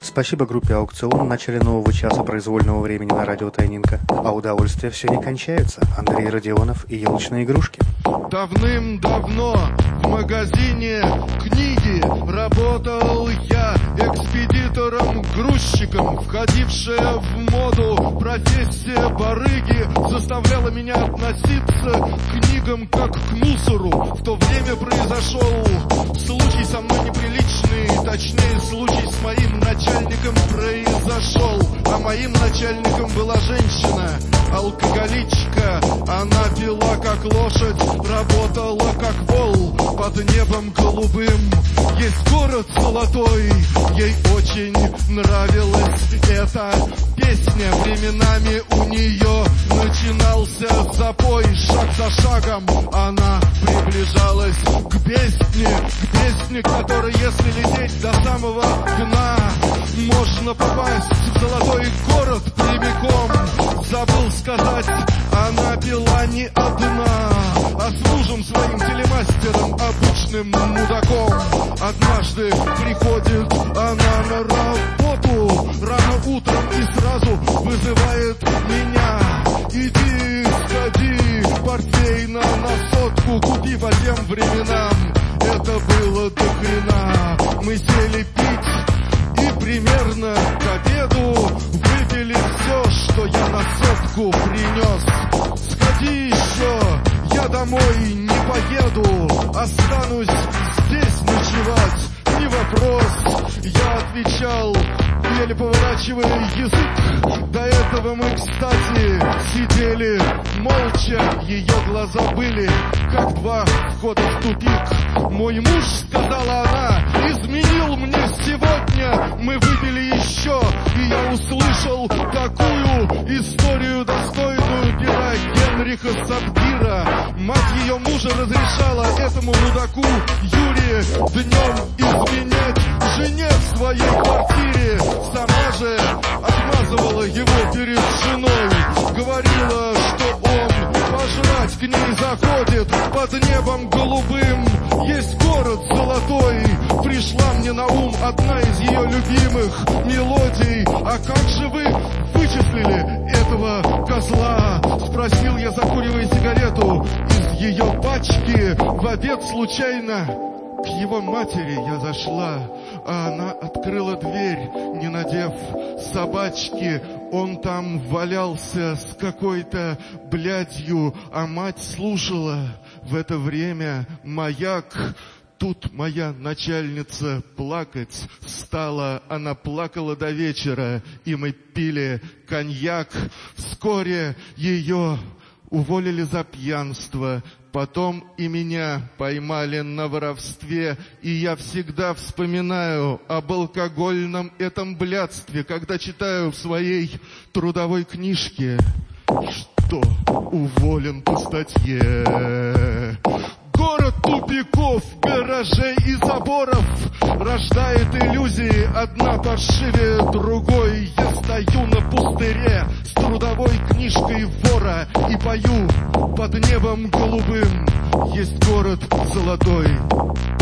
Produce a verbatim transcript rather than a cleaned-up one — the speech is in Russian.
Спасибо группе «Аукцион» в начале нового часа произвольного времени на радио Тайнинка. А удовольствие все не кончается. Андрей Родионов и елочные игрушки. Давным-давно в магазине книги работал я экспедитором-грузчиком. Входившая в моду профессия барыги заставляла меня относиться к книгам как к мусору. В то время произошел случай со мной неприличный, точнее случай с моим начальником произошел. А моим начальником была женщина, алкоголичка. Она пила как лошадь, работала как вол. Под небом голубым есть город золотой. Ей очень нравилась эта песня. Временами у нее начинался запой. Шаг за шагом она приближалась к песне, к песне, которой, если лететь до самого дна, можно попасть в золотой город прямиком. Забыл сказать, она пила не одна, а с мужем своим телемастером, обычным мудаком. Однажды приходит она на работу рано утром и сразу вызывает меня. Иди, сходи, портвейна на сотку купи. По тем временам это было до хрена. Мы сели пить и примерно к обеду выпили все, что я на сотку принес. Сходи еще, я домой не поеду, останусь здесь ночевать, не вопрос. Я отвечал, еле поворачивая язык. До этого мы, кстати, сидели молча. Ее глаза были как два входа в тупик. Мой муж, сказала она, изменил мне сегодня. Мы выпили еще, и я услышал такую историю, достойную пера Генриха Сабгира. Мать ее мужа разрешала этому мудаку Юре днем изменять жене в своей квартире. Сама же отмазывала его перед женой. Говорила, что он пожрать к ней заходит. Под небом голубым есть город золотой. Пришла мне на ум одна из ее любимых мелодий. А как же вы вычислили этого козла? Спросил я, закуривая сигарету из ее пачки. В обед случайно к его матери я зашла, а она открыла дверь, не надев собачки. Он там валялся с какой-то блядью, а мать слушала. В это время маяк. Тут моя начальница плакать стала. Она плакала до вечера, и мы пили коньяк. Вскоре ее уволили за пьянство. Потом и меня поймали на воровстве. И я всегда вспоминаю об алкогольном этом блядстве, когда читаю в своей трудовой книжке, что уволен по статье. Город тупиков, гаражей и заборов рождает иллюзии, одна паршивее другой. Я стою на пустыре с трудовой книжкой вора и пою: под небом голубым есть город золотой.